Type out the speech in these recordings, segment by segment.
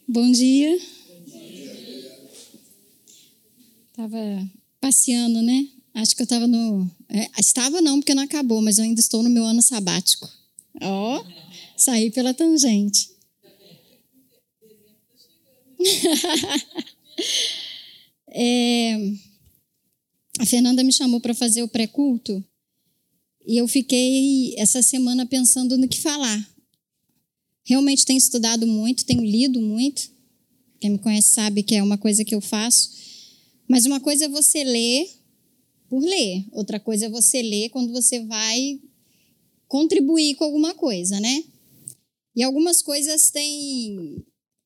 Bom dia. Estava passeando, né? Acho que eu estava no... estava não, porque não acabou, mas eu ainda estou no meu ano sabático. Ó, saí pela tangente. A Fernanda me chamou para fazer o pré-culto e eu fiquei essa semana pensando no que falar. Realmente tenho estudado muito, tenho lido muito. Quem me conhece sabe que é uma coisa que eu faço. Mas uma coisa é você ler por ler. Outra coisa é você ler quando você vai contribuir com alguma coisa, né? E algumas coisas têm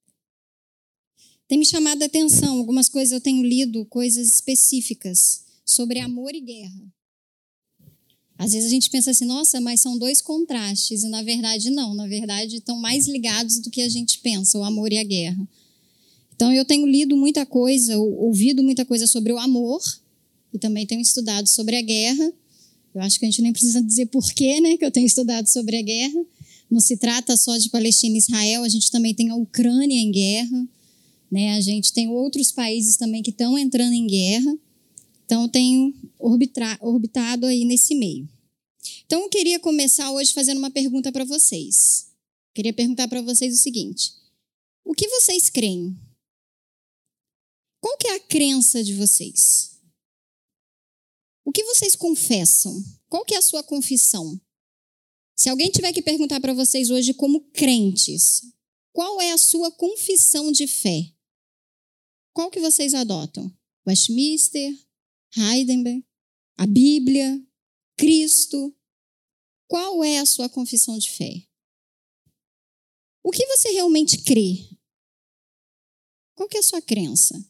me chamado a atenção. Algumas coisas eu tenho lido, coisas específicas sobre amor e guerra. Às vezes a gente pensa assim, nossa, mas são dois contrastes. E na verdade não. Na verdade estão mais ligados do que a gente pensa, o amor e a guerra. Então eu tenho lido muita coisa, ouvido muita coisa sobre o amor e também tenho estudado sobre a guerra. Eu acho que a gente nem precisa dizer porquê, né, que eu tenho estudado sobre a guerra. Não se trata só de Palestina e Israel, a gente também tem a Ucrânia em guerra, né? A gente tem outros países também que estão entrando em guerra. Então eu tenho orbitado aí nesse meio. Então eu queria começar hoje fazendo uma pergunta para vocês. Queria perguntar para vocês o seguinte: o que vocês creem? Qual que é a crença de vocês? O que vocês confessam? Qual que é a sua confissão? Se alguém tiver que perguntar para vocês hoje como crentes, qual é a sua confissão de fé? Qual que vocês adotam? Westminster, Heidelberg, a Bíblia, Cristo? Qual é a sua confissão de fé? O que você realmente crê? Qual que é a sua crença?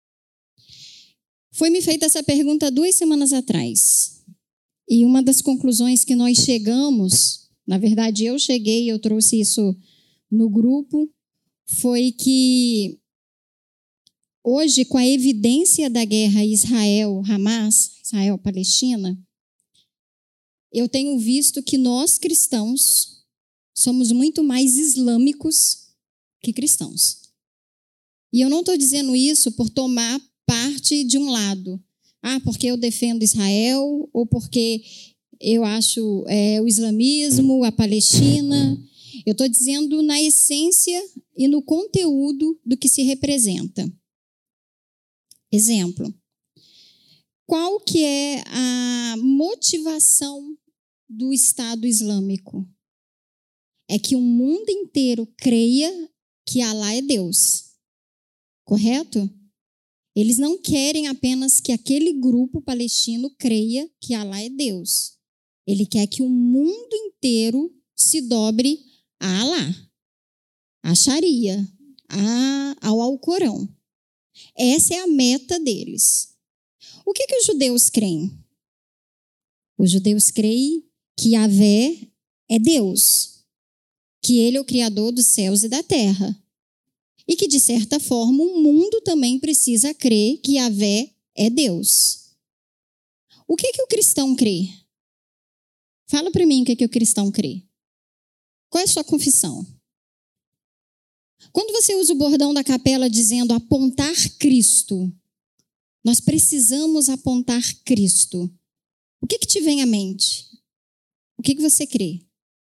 Foi-me feita essa pergunta 2 semanas atrás. E uma das conclusões que nós chegamos, na verdade eu trouxe isso no grupo, foi que hoje, com a evidência da guerra Israel-Hamas, Israel-Palestina, eu tenho visto que nós cristãos somos muito mais islâmicos que cristãos. E eu não estou dizendo isso por tomar parte de um lado. Porque eu defendo Israel, ou porque eu acho o islamismo, a Palestina. Eu estou dizendo na essência e no conteúdo do que se representa. Exemplo. Qual que é a motivação do Estado Islâmico? É que o mundo inteiro creia que Alá é Deus. Correto? Eles não querem apenas que aquele grupo palestino creia que Alá é Deus. Ele quer que o mundo inteiro se dobre a Alá, a Sharia, ao Alcorão. Essa é a meta deles. O que os judeus creem? Os judeus creem que Yahvé é Deus, que ele é o criador dos céus e da terra. E que, de certa forma, o mundo também precisa crer que Yahvé é Deus. O que o cristão crê? Fala para mim o que o cristão crê. Qual é a sua confissão? Quando você usa o bordão da capela dizendo apontar Cristo, nós precisamos apontar Cristo. O que te vem à mente? O que você crê?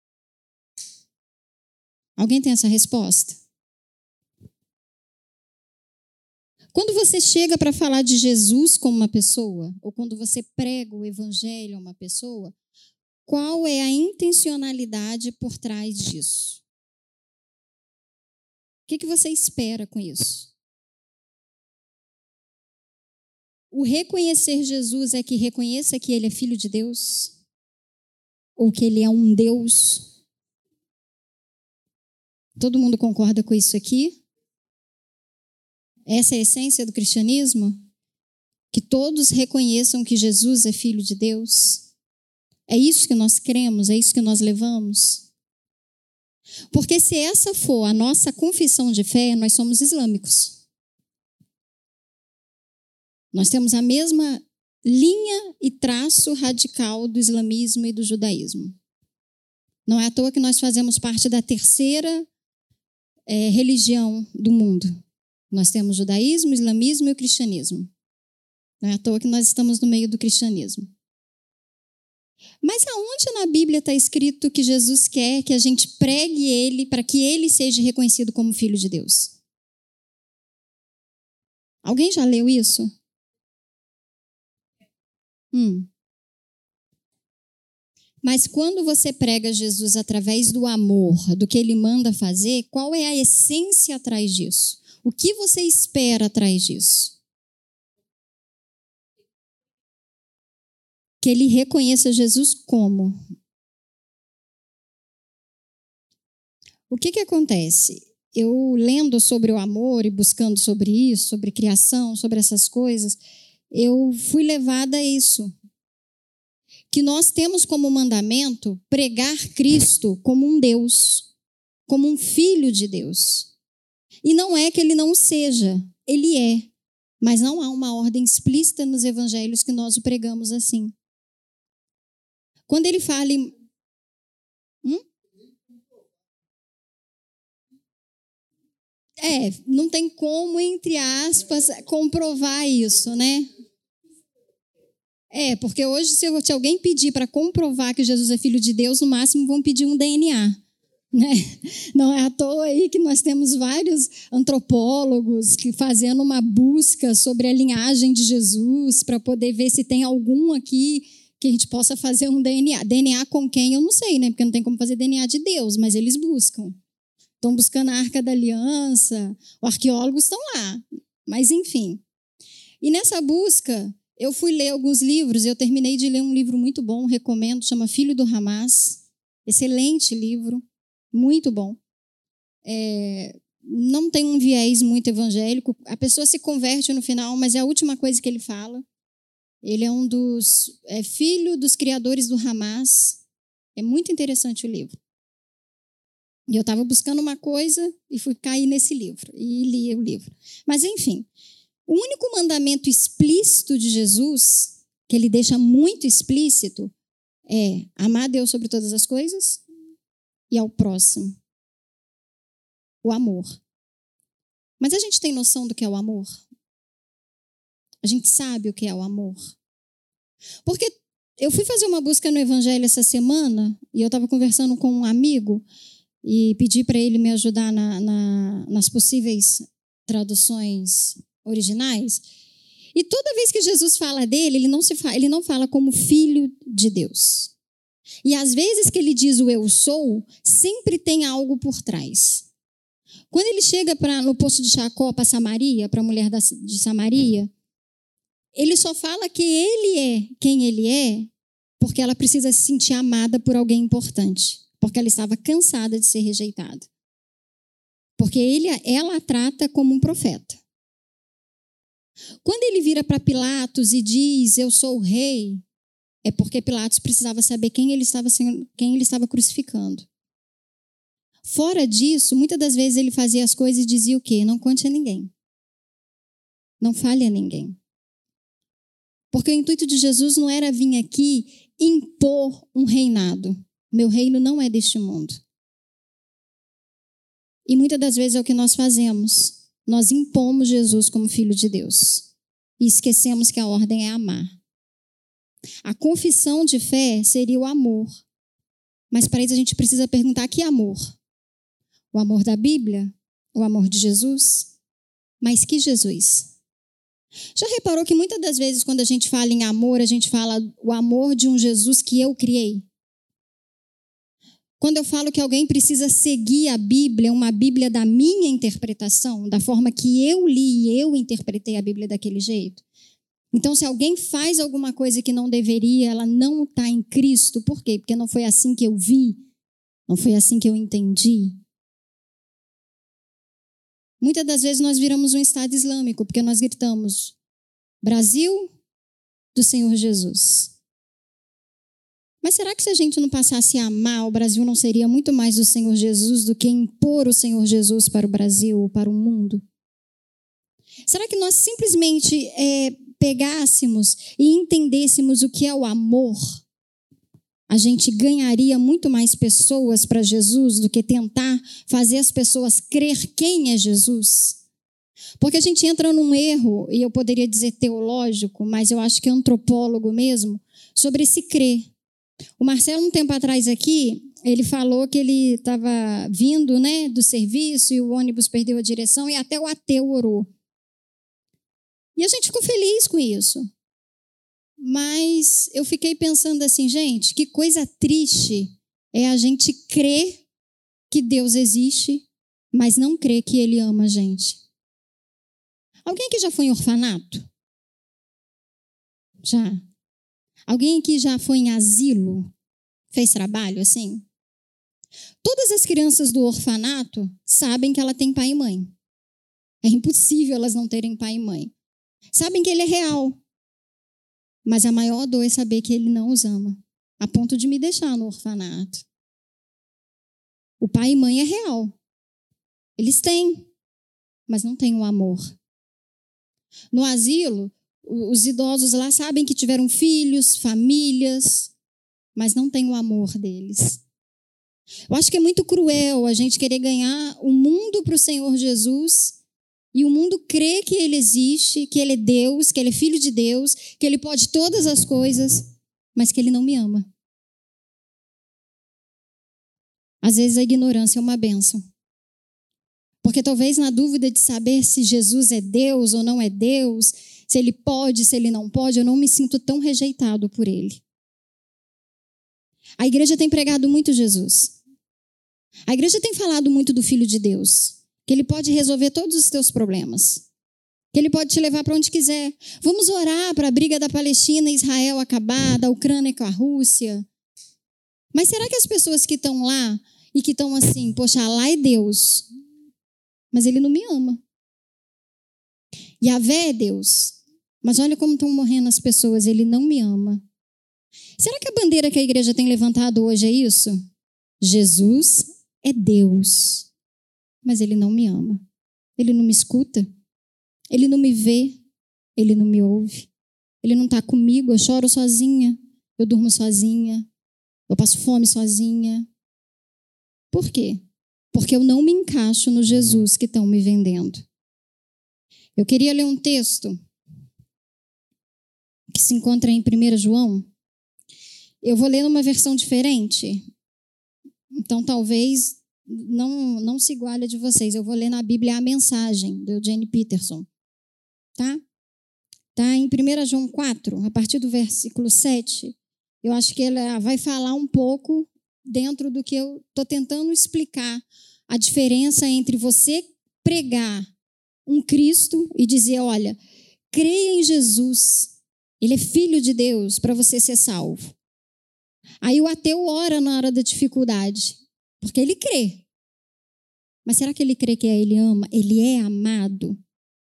Alguém tem essa resposta? Quando você chega para falar de Jesus como uma pessoa, ou quando você prega o evangelho a uma pessoa, qual é a intencionalidade por trás disso? O que você espera com isso? O reconhecer Jesus é que reconheça que ele é filho de Deus? Ou que ele é um Deus? Todo mundo concorda com isso aqui? Essa é a essência do cristianismo? Que todos reconheçam que Jesus é filho de Deus? É isso que nós cremos? É isso que nós levamos? Porque se essa for a nossa confissão de fé, nós somos islâmicos. Nós temos a mesma linha e traço radical do islamismo e do judaísmo. Não é à toa que nós fazemos parte da terceira religião do mundo. Nós temos o judaísmo, o islamismo e o cristianismo. Não é à toa que nós estamos no meio do cristianismo. Mas aonde na Bíblia está escrito que Jesus quer que a gente pregue ele para que ele seja reconhecido como filho de Deus? Alguém já leu isso? Mas quando você prega Jesus através do amor, do que ele manda fazer, qual é a essência atrás disso? O que você espera atrás disso? Que ele reconheça Jesus como? O que acontece? Eu lendo sobre o amor e buscando sobre isso, sobre criação, sobre essas coisas, eu fui levada a isso. Que nós temos como mandamento pregar Cristo como um Deus, como um filho de Deus. E não é que ele não seja, ele é. Mas não há uma ordem explícita nos evangelhos que nós o pregamos assim. Quando ele fala em... não tem como, entre aspas, comprovar isso, né? Porque hoje, se alguém pedir para comprovar que Jesus é filho de Deus, no máximo vão pedir um DNA. Né? Não é à toa aí que nós temos vários antropólogos que fazendo uma busca sobre a linhagem de Jesus para poder ver se tem algum aqui que a gente possa fazer um DNA. DNA com quem? Eu não sei, né? Porque não tem como fazer DNA de Deus, mas eles buscam. Estão buscando a Arca da Aliança, os arqueólogos estão lá. Mas, enfim. E nessa busca, eu fui ler alguns livros. Eu terminei de ler um livro muito bom, recomendo, chama Filho do Hamas. Excelente livro, muito bom. Não tem um viés muito evangélico. A pessoa se converte no final, mas é a última coisa que ele fala. Ele é filho dos criadores do Hamas. É muito interessante o livro. E eu estava buscando uma coisa e fui cair nesse livro. E li o livro. Mas, enfim, o único mandamento explícito de Jesus, que ele deixa muito explícito, é amar a Deus sobre todas as coisas e ao próximo. O amor. Mas a gente tem noção do que é o amor? A gente sabe o que é o amor? Porque eu fui fazer uma busca no Evangelho essa semana e eu estava conversando com um amigo e pedi para ele me ajudar nas possíveis traduções originais. E toda vez que Jesus fala dele, ele não fala como filho de Deus. E às vezes que ele diz o eu sou, sempre tem algo por trás. Quando ele chega no poço de Jacó, para Samaria, para a mulher de Samaria, ele só fala que ele é quem ele é porque ela precisa se sentir amada por alguém importante. Porque ela estava cansada de ser rejeitada. Porque ela a trata como um profeta. Quando ele vira para Pilatos e diz, eu sou o rei, é porque Pilatos precisava saber quem ele estava crucificando. Fora disso, muitas das vezes ele fazia as coisas e dizia o quê? Não conte a ninguém. Não fale a ninguém. Porque o intuito de Jesus não era vir aqui impor um reinado. Meu reino não é deste mundo. E muitas das vezes é o que nós fazemos. Nós impomos Jesus como filho de Deus. E esquecemos que a ordem é amar. A confissão de fé seria o amor. Mas para isso a gente precisa perguntar que amor? O amor da Bíblia? O amor de Jesus? Mas que Jesus? Já reparou que muitas das vezes quando a gente fala em amor, a gente fala o amor de um Jesus que eu criei? Quando eu falo que alguém precisa seguir a Bíblia, uma Bíblia da minha interpretação, da forma que eu li e eu interpretei a Bíblia daquele jeito. Então, se alguém faz alguma coisa que não deveria, ela não está em Cristo. Por quê? Porque não foi assim que eu vi, não foi assim que eu entendi. Muitas das vezes nós viramos um Estado islâmico, porque nós gritamos, Brasil do Senhor Jesus. Mas será que se a gente não passasse a amar, o Brasil não seria muito mais do Senhor Jesus do que impor o Senhor Jesus para o Brasil ou para o mundo? Será que nós simplesmente pegássemos e entendêssemos o que é o amor? a gente ganharia muito mais pessoas para Jesus do que tentar fazer as pessoas crer quem é Jesus? Porque a gente entra num erro, e eu poderia dizer teológico, mas eu acho que é antropólogo mesmo, sobre esse crer. O Marcelo, um tempo atrás aqui, ele falou que ele estava vindo, né, do serviço e o ônibus perdeu a direção e até o ateu orou. E a gente ficou feliz com isso. Mas eu fiquei pensando assim, gente, que coisa triste é a gente crer que Deus existe, mas não crer que Ele ama a gente. Alguém aqui já foi em orfanato? Já. Alguém aqui já foi em asilo? Fez trabalho assim? Todas as crianças do orfanato sabem que ela tem pai e mãe. É impossível elas não terem pai e mãe. Sabem que Ele é real. Mas a maior dor é saber que Ele não os ama, a ponto de me deixar no orfanato. O pai e mãe é real. Eles têm, mas não têm o amor. No asilo, os idosos lá sabem que tiveram filhos, famílias, mas não têm o amor deles. Eu acho que é muito cruel a gente querer ganhar o mundo para o Senhor Jesus e o mundo crê que Ele existe, que Ele é Deus, que Ele é Filho de Deus, que Ele pode todas as coisas, mas que Ele não me ama. Às vezes a ignorância é uma bênção. Porque talvez na dúvida de saber se Jesus é Deus ou não é Deus, se Ele pode, se Ele não pode, eu não me sinto tão rejeitado por Ele. A igreja tem pregado muito Jesus. A igreja tem falado muito do Filho de Deus, que Ele pode resolver todos os teus problemas, que Ele pode te levar para onde quiser. Vamos orar para a briga da Palestina e Israel acabar, da Ucrânia com a Rússia. Mas será que as pessoas que estão lá e que estão assim, poxa, lá é Deus, mas Ele não me ama. Yahvé é Deus, mas olha como estão morrendo as pessoas, Ele não me ama. Será que a bandeira que a igreja tem levantado hoje é isso? Jesus é Deus, mas Ele não me ama. Ele não me escuta, Ele não me vê, Ele não me ouve. Ele não está comigo, eu choro sozinha, eu durmo sozinha, eu passo fome sozinha. Por quê? Porque eu não me encaixo no Jesus que estão me vendendo. Eu queria ler um texto que se encontra em 1 João. Eu vou ler numa versão diferente. Então, talvez não se iguale a de vocês. Eu vou ler na Bíblia a mensagem do Eugene Peterson. Tá? Tá em 1 João 4, a partir do versículo 7. Eu acho que ela vai falar um pouco dentro do que eu estou tentando explicar, a diferença entre você pregar um Cristo e dizer, olha, creia em Jesus, Ele é Filho de Deus para você ser salvo. Aí o ateu ora na hora da dificuldade, porque ele crê. Mas será que ele crê que ele ama? Ele é amado?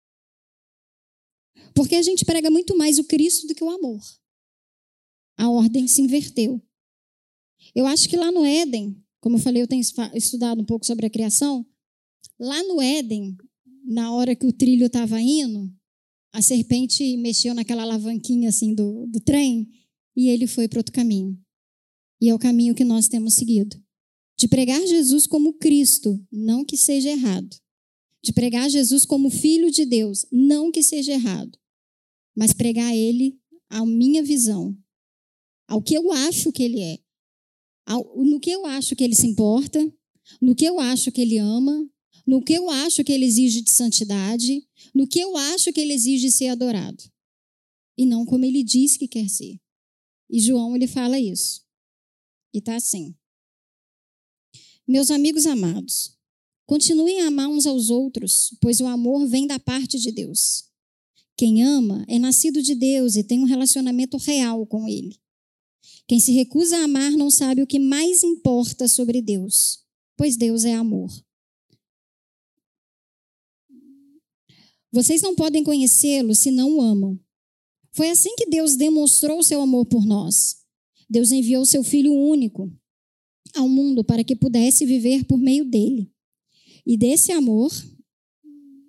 Porque a gente prega muito mais o Cristo do que o amor. A ordem se inverteu. Eu acho que lá no Éden, como eu falei, eu tenho estudado um pouco sobre a criação, lá no Éden, na hora que o trilho estava indo, a serpente mexeu naquela alavanquinha assim do trem e ele foi para outro caminho. E é o caminho que nós temos seguido. De pregar Jesus como Cristo, não que seja errado. De pregar Jesus como Filho de Deus, não que seja errado. Mas pregar Ele à minha visão, ao que eu acho que Ele é, no que eu acho que Ele se importa, no que eu acho que Ele ama, no que eu acho que Ele exige de santidade, no que eu acho que Ele exige de ser adorado. E não como Ele diz que quer ser. E João, ele fala isso. E está assim. Meus amigos amados, continuem a amar uns aos outros, pois o amor vem da parte de Deus. Quem ama é nascido de Deus e tem um relacionamento real com Ele. Quem se recusa a amar não sabe o que mais importa sobre Deus, pois Deus é amor. Vocês não podem conhecê-lo se não o amam. Foi assim que Deus demonstrou seu amor por nós. Deus enviou seu Filho único ao mundo para que pudesse viver por meio dele. E desse amor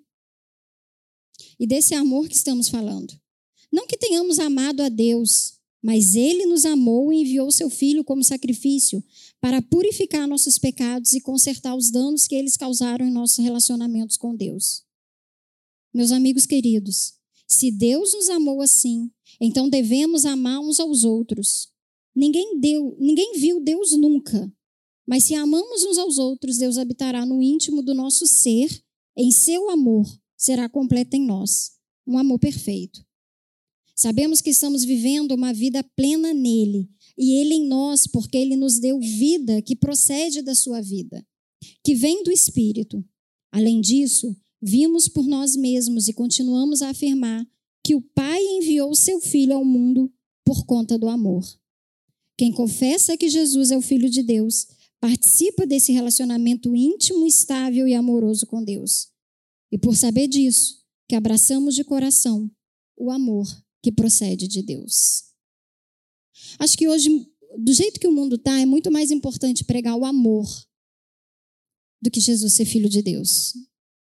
que estamos falando. Não que tenhamos amado a Deus, Mas ele nos amou e enviou seu Filho como sacrifício para purificar nossos pecados e consertar os danos que eles causaram em nossos relacionamentos com Deus. Meus amigos queridos, se Deus nos amou assim, então devemos amar uns aos outros. Ninguém viu Deus nunca, mas se amamos uns aos outros, Deus habitará no íntimo do nosso ser, em seu amor será completo em nós, um amor perfeito. Sabemos que estamos vivendo uma vida plena nele, e ele em nós, porque ele nos deu vida que procede da sua vida, que vem do Espírito. Além disso, vimos por nós mesmos e continuamos a afirmar que o Pai enviou seu Filho ao mundo por conta do amor. Quem confessa que Jesus é o Filho de Deus, participa desse relacionamento íntimo, estável e amoroso com Deus. E por saber disso, que abraçamos de coração o amor que procede de Deus. Acho que hoje, do jeito que o mundo está, é muito mais importante pregar o amor do que Jesus ser Filho de Deus.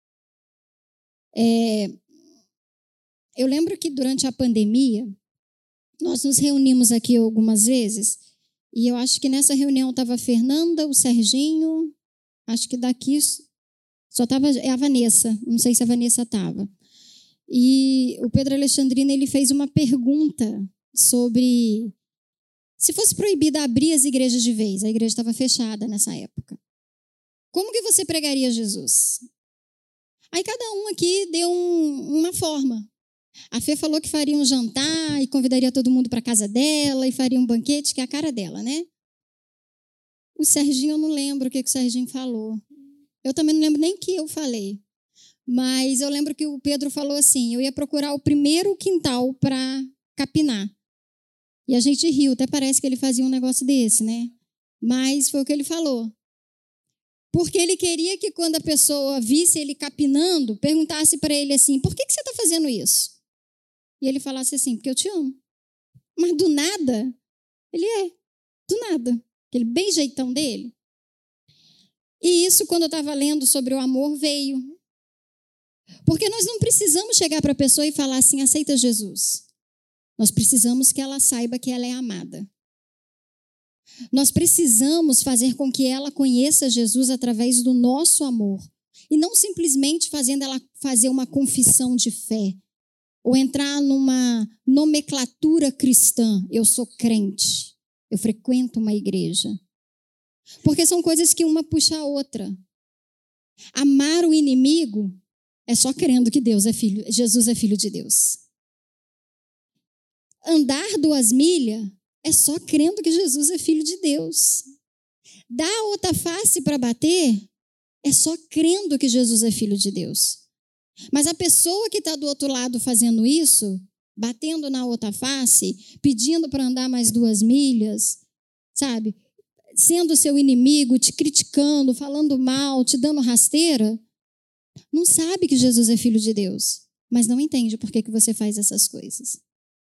Eu lembro que durante a pandemia, nós nos reunimos aqui algumas vezes, e eu acho que nessa reunião estava a Fernanda, o Serginho, acho que daqui só estava a Vanessa, não sei se a Vanessa estava. E o Pedro Alexandrino, ele fez uma pergunta sobre se fosse proibido abrir as igrejas de vez, a igreja estava fechada nessa época. Como que você pregaria Jesus? Aí cada um aqui deu uma forma. A Fê falou que faria um jantar e convidaria todo mundo para a casa dela e faria um banquete, que é a cara dela, né? O Serginho, eu não lembro o que o Serginho falou. Eu também não lembro nem o que eu falei. Mas eu lembro que o Pedro falou assim, eu ia procurar o primeiro quintal para capinar. E a gente riu, até parece que ele fazia um negócio desse, né? Mas foi o que ele falou. Porque ele queria que quando a pessoa visse ele capinando, perguntasse para ele assim, por que você está fazendo isso? E ele falasse assim, porque eu te amo. Mas do nada, do nada. Aquele bem jeitão dele. E isso, quando eu estava lendo sobre o amor, veio. Porque nós não precisamos chegar para a pessoa e falar assim, aceita Jesus. Nós precisamos que ela saiba que ela é amada. Nós precisamos fazer com que ela conheça Jesus através do nosso amor. E não simplesmente fazendo ela fazer uma confissão de fé. Ou entrar numa nomenclatura cristã. Eu sou crente. Eu frequento uma igreja. Porque são coisas que uma puxa a outra. Amar o inimigo é só crendo que Jesus é filho de Deus. Andar 2 milhas é só crendo que Jesus é filho de Deus. Dar a outra face para bater é só crendo que Jesus é filho de Deus. Mas a pessoa que está do outro lado fazendo isso, batendo na outra face, pedindo para andar mais 2 milhas, sabe? Sendo seu inimigo, te criticando, falando mal, te dando rasteira, não sabe que Jesus é filho de Deus, mas não entende por que você faz essas coisas.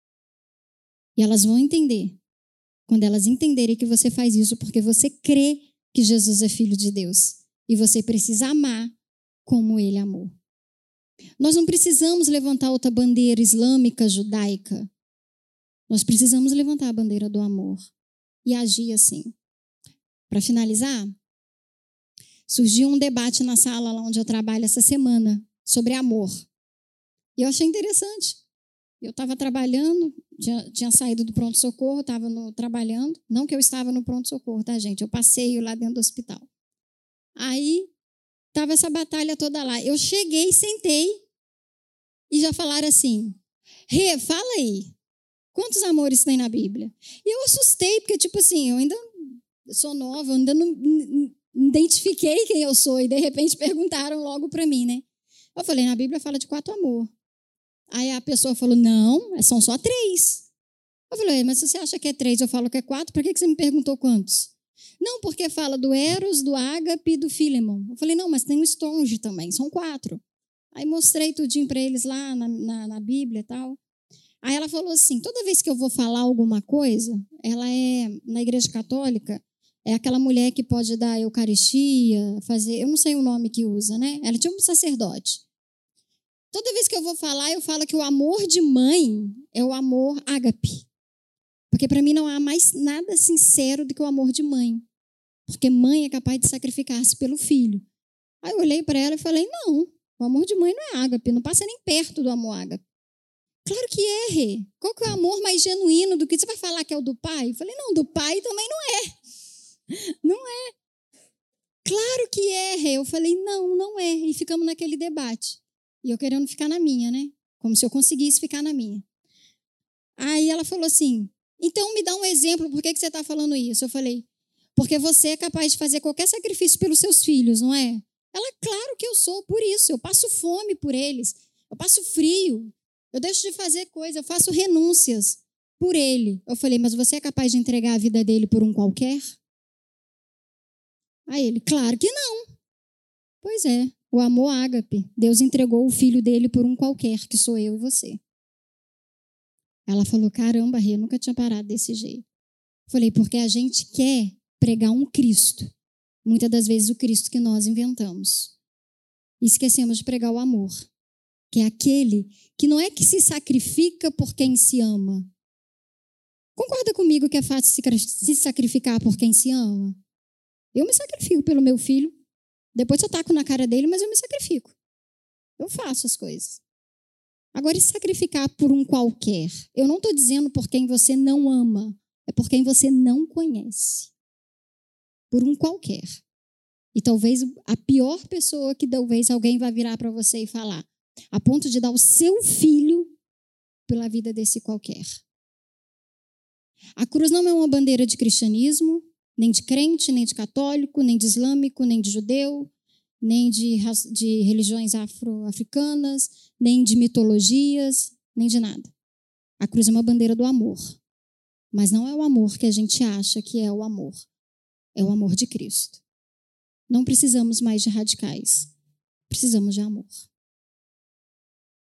E elas vão entender, quando elas entenderem que você faz isso porque você crê que Jesus é filho de Deus. E você precisa amar como ele amou. Nós não precisamos levantar outra bandeira islâmica, judaica. Nós precisamos levantar a bandeira do amor e agir assim. Para finalizar, surgiu um debate na sala lá onde eu trabalho essa semana sobre amor. E eu achei interessante. Eu estava trabalhando, tinha saído do pronto-socorro, estava trabalhando. Não que eu estava no pronto-socorro, tá, gente? Eu passeio lá dentro do hospital. Aí, estava essa batalha toda lá. Eu cheguei, sentei e já falaram assim, Rê, fala aí, quantos amores tem na Bíblia? E eu assustei, porque tipo assim, eu ainda sou nova, eu ainda não identifiquei quem eu sou e de repente perguntaram logo para mim, né? Eu falei, na Bíblia fala de 4 amor. Aí a pessoa falou, não, são só 3. Eu falei, mas se você acha que é 3, eu falo que é 4, por que você me perguntou quantos? Não, porque fala do Eros, do Ágape e do Filemon. Eu falei, não, mas tem o Estonge também, são 4. Aí mostrei tudinho para eles lá na Bíblia e tal. Aí ela falou assim, toda vez que eu vou falar alguma coisa, ela na Igreja Católica, é aquela mulher que pode dar Eucaristia, fazer, eu não sei o nome que usa, né? Ela tinha um sacerdote. Toda vez que eu vou falar, eu falo que o amor de mãe é o amor ágape. Porque para mim não há mais nada sincero do que o amor de mãe. Porque mãe é capaz de sacrificar-se pelo filho. Aí eu olhei para ela e falei, não, o amor de mãe não é ágape, não passa nem perto do amor ágape. Claro que é, Rê. Qual que é o amor mais genuíno do que você vai falar que é o do pai? Eu falei, não, do pai também não é. Não é. Claro que é, Rê. Eu falei, não, não é. E ficamos naquele debate. E eu querendo ficar na minha, né? Como se eu conseguisse ficar na minha. Aí ela falou assim, então me dá um exemplo, por que você está falando isso? Eu falei, porque você é capaz de fazer qualquer sacrifício pelos seus filhos, não é? Ela, claro que eu sou, por isso. Eu passo fome por eles. Eu passo frio. Eu deixo de fazer coisa, eu faço renúncias por ele. Eu falei, mas você é capaz de entregar a vida dele por um qualquer? Aí ele, claro que não. Pois é, o amor ágape. Deus entregou o filho dele por um qualquer, que sou eu e você. Ela falou, caramba, Rê, eu nunca tinha parado desse jeito. Eu falei, porque a gente quer pregar um Cristo. Muitas das vezes o Cristo que nós inventamos. E esquecemos de pregar o amor. Que é aquele que não é que se sacrifica por quem se ama. Concorda comigo que é fácil se sacrificar por quem se ama? Eu me sacrifico pelo meu filho. Depois eu taco na cara dele, mas eu me sacrifico. Eu faço as coisas. Agora, se sacrificar por um qualquer, eu não estou dizendo por quem você não ama, é por quem você não conhece. Por um qualquer. E talvez a pior pessoa que talvez alguém vai virar para você e falar, a ponto de dar o seu filho pela vida desse qualquer. A cruz não é uma bandeira de cristianismo, nem de crente, nem de católico, nem de islâmico, nem de judeu, nem de religiões afro-africanas, nem de mitologias, nem de nada. A cruz é uma bandeira do amor. Mas não é o amor que a gente acha que é o amor. É o amor de Cristo. Não precisamos mais de radicais. Precisamos de amor.